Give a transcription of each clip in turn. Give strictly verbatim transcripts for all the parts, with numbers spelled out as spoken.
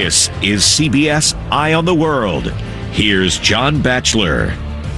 This is C B S Eye on the World. Here's John Batchelor.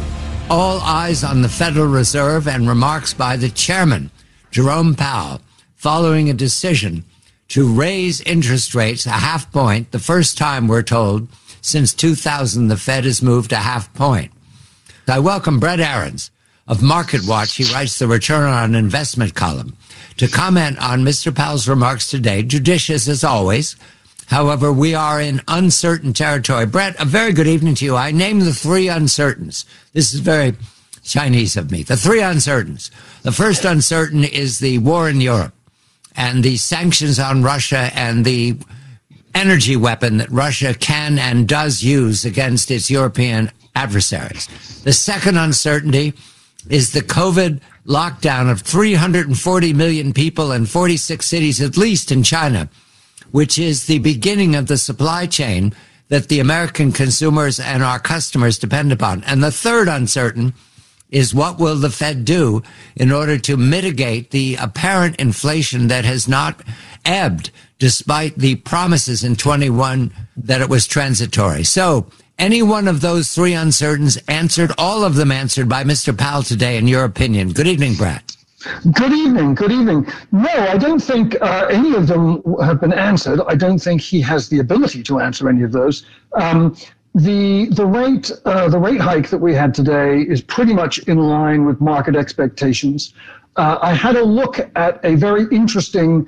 All eyes on the Federal Reserve and remarks by the chairman, Jerome Powell, following a decision to raise interest rates a half point, the first time, we're told, since two thousand the Fed has moved a half point. I welcome Brett Arends of Market Watch. He writes the Return on Investment column to comment on Mister Powell's remarks today, judicious as always. However, we are in uncertain territory. Brett, a very good evening to you. I named the three uncertains. This is very Chinese of me. The three uncertains. The first uncertain is the war in Europe and the sanctions on Russia and the energy weapon that Russia can and does use against its European adversaries. The second uncertainty is the COVID lockdown of three hundred forty million people in forty-six cities, at least in China, which is the beginning of the supply chain that the American consumers and our customers depend upon. And the third uncertain is what will the Fed do in order to mitigate the apparent inflation that has not ebbed despite the promises in twenty-one that it was transitory. So any one of those three uncertainties answered, all of them answered by Mister Powell today, in your opinion. Good evening, Brett. Good evening. Good evening. No, I don't think uh, any of them have been answered. I don't think he has the ability to answer any of those. Um, the the rate uh, the rate hike that we had today is pretty much in line with market expectations. Uh, I had a look at a very interesting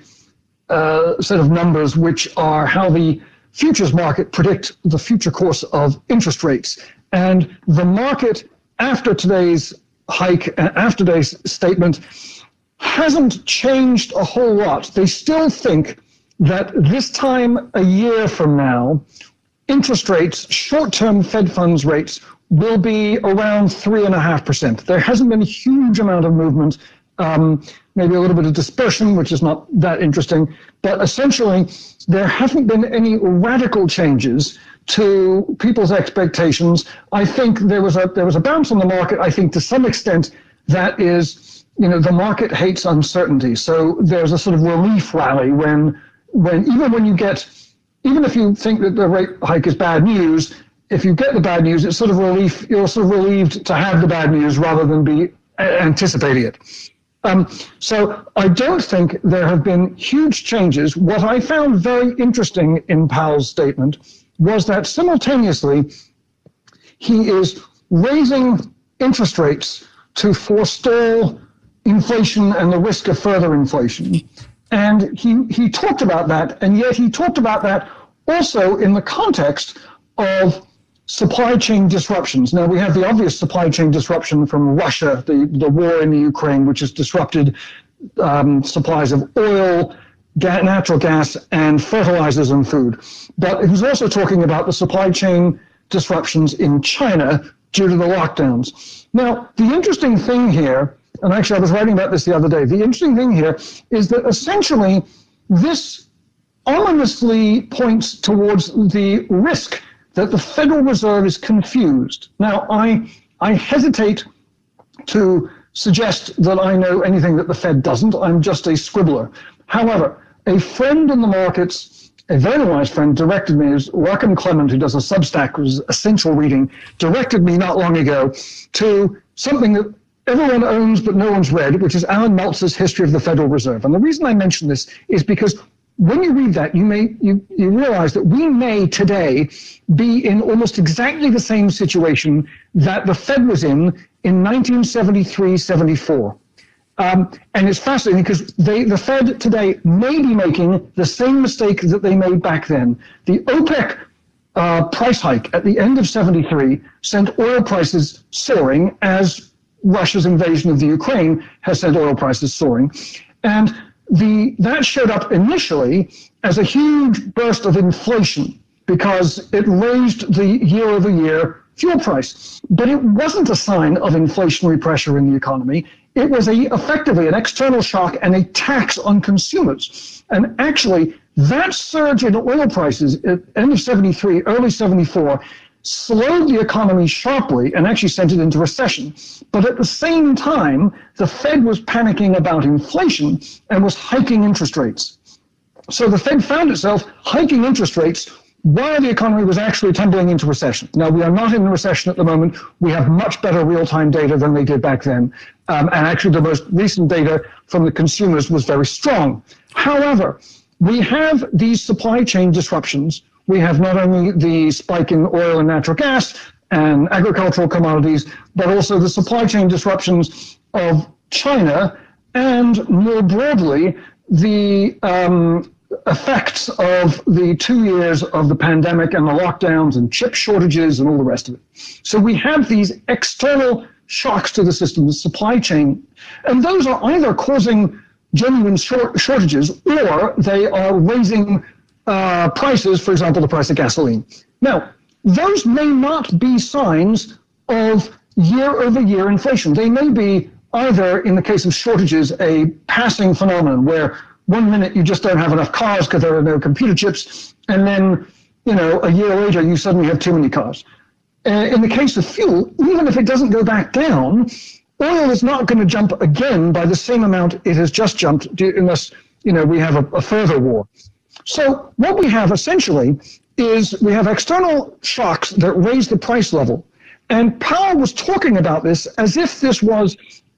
uh, set of numbers, which are how the futures market predict the future course of interest rates, and the market after today's hike, after today's statement, hasn't changed a whole lot. They still think that this time a year from now, interest rates, short-term Fed funds rates, will be around three and a half percent. There hasn't been a huge amount of movement, um, maybe a little bit of dispersion, which is not that interesting, but essentially there haven't been any radical changes to people's expectations. I think there was a there was a bounce on the market. I think to some extent that is, you know, the market hates uncertainty. So there's a sort of relief rally when when even when you get, even if you think that the rate hike is bad news, if you get the bad news, it's sort of relief. You're sort of relieved to have the bad news rather than be anticipating it. Um, so I don't think there have been huge changes. What I found very interesting in Powell's statement was that simultaneously he is raising interest rates to forestall inflation and the risk of further inflation. And he, he talked about that, and yet he talked about that also in the context of supply chain disruptions. Now, we have the obvious supply chain disruption from Russia, the, the war in the Ukraine, which has disrupted um, supplies of oil, Ga- natural gas, and fertilizers and food. But he was also talking about the supply chain disruptions in China due to the lockdowns. Now, the interesting thing here, and actually I was writing about this the other day, the interesting thing here is that essentially this ominously points towards the risk that the Federal Reserve is confused. Now, I I hesitate to suggest that I know anything that the Fed doesn't. I'm just a scribbler. However, a friend in the markets, a very wise friend, directed me, is Rackham Clement, who does a Substack, was essential reading, directed me not long ago to something that everyone owns but no one's read, which is Alan Meltzer's History of the Federal Reserve. And the reason I mention this is because when you read that, you may you, you realize that we may today be in almost exactly the same situation that the Fed was in in nineteen seventy-three seventy-four. Um, and it's fascinating because they, the Fed today may be making the same mistake that they made back then. The OPEC uh, price hike at the end of seventy-three sent oil prices soaring, as Russia's invasion of the Ukraine has sent oil prices soaring. And the that showed up initially as a huge burst of inflation because it raised the year-over-year fuel price. But it wasn't a sign of inflationary pressure in the economy. It was a, effectively an external shock and a tax on consumers. And actually, that surge in oil prices at end of seventy-three, early seventy-four, slowed the economy sharply and actually sent it into recession. But at the same time, the Fed was panicking about inflation and was hiking interest rates. So the Fed found itself hiking interest rates while the economy was actually tumbling into recession. Now, we are not in a recession at the moment. We have much better real-time data than they did back then. Um, and actually, the most recent data from the consumers was very strong. However, we have these supply chain disruptions. We have not only the spike in oil and natural gas and agricultural commodities, but also the supply chain disruptions of China and, more broadly, the um, effects of the two years of the pandemic and the lockdowns and chip shortages and all the rest of it. So we have these external shocks to the system, the supply chain, and those are either causing genuine short shortages or they are raising uh, prices, for example, the price of gasoline. Now, those may not be signs of year-over-year inflation. They may be either, in the case of shortages, a passing phenomenon where one minute you just don't have enough cars because there are no computer chips, and then, you know, a year later you suddenly have too many cars. Uh, in the case of fuel, even if it doesn't go back down, oil is not going to jump again by the same amount it has just jumped unless, you know, we have a, a further war. So what we have essentially is we have external shocks that raise the price level. And Powell was talking about this as if this was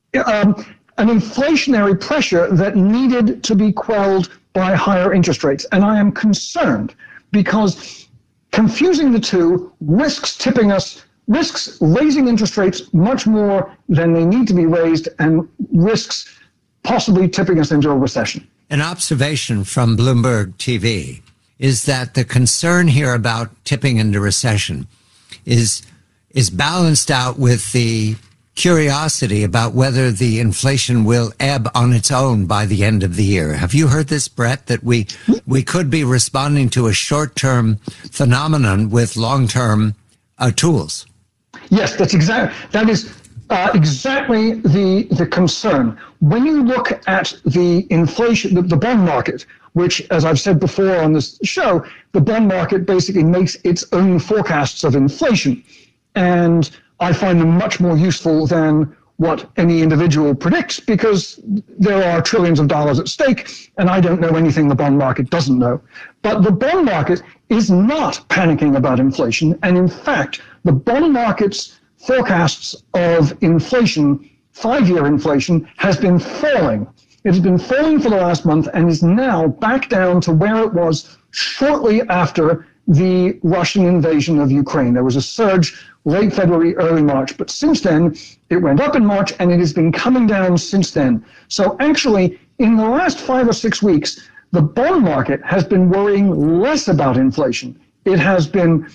um, an inflationary pressure that needed to be quelled by higher interest rates. And I am concerned because confusing the two risks tipping us, risks raising interest rates much more than they need to be raised, and risks possibly tipping us into a recession. An observation from Bloomberg T V is that the concern here about tipping into recession is is balanced out with the curiosity about whether the inflation will ebb on its own by the end of the year. Have you heard this, Brett, that we we could be responding to a short-term phenomenon with long-term uh, tools? Yes, that's exactly that is uh, exactly the the concern. When you look at the inflation, the, the bond market, which, as I've said before on this show, the bond market basically makes its own forecasts of inflation. And I find them much more useful than what any individual predicts because there are trillions of dollars at stake, and I don't know anything the bond market doesn't know. But the bond market is not panicking about inflation, and in fact, the bond market's forecasts of inflation, five-year inflation, has been falling. It has been falling for the last month and is now back down to where it was shortly after the Russian invasion of Ukraine. There was a surge late February, early March, but since then it went up in March and it has been coming down since then. So actually, in the last five or six weeks, the bond market has been worrying less about inflation. It has been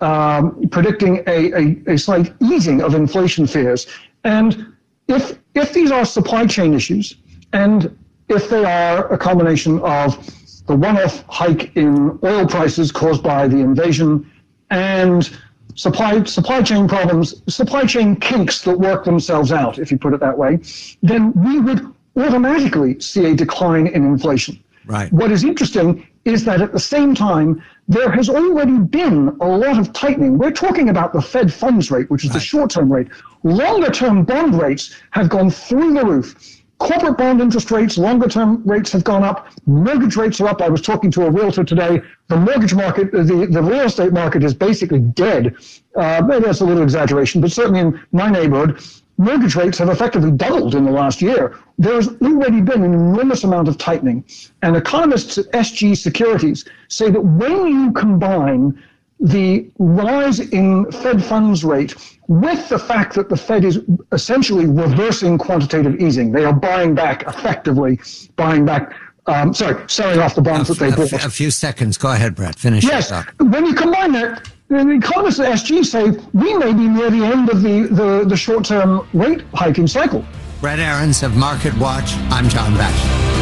um, predicting a, a, a slight easing of inflation fears. And if if these are supply chain issues, and if they are a combination of the one-off hike in oil prices caused by the invasion and supply supply chain problems, supply chain kinks that work themselves out, if you put it that way, then we would automatically see a decline in inflation. Right. What is interesting is that at the same time, there has already been a lot of tightening. We're talking about the Fed funds rate, which is right. the short-term rate. Longer-term bond rates have gone through the roof. Corporate bond interest rates, longer-term rates have gone up. Mortgage rates are up. I was talking to a realtor today. The mortgage market, the, the real estate market is basically dead. Uh, maybe that's a little exaggeration, but certainly in my neighborhood, mortgage rates have effectively doubled in the last year. There's already been an enormous amount of tightening. And economists at S G Securities say that when you combine the rise in Fed funds rate with the fact that the Fed is essentially reversing quantitative easing, they are buying back, effectively buying back, um, sorry, selling off the bonds a, that they bought. A few seconds. Go ahead, Brett. Finish yes, up. When you combine that, the economists at S G say we may be near the end of the, the, the short-term rate hiking cycle. Brett Arends of Market Watch. I'm John Batchelor.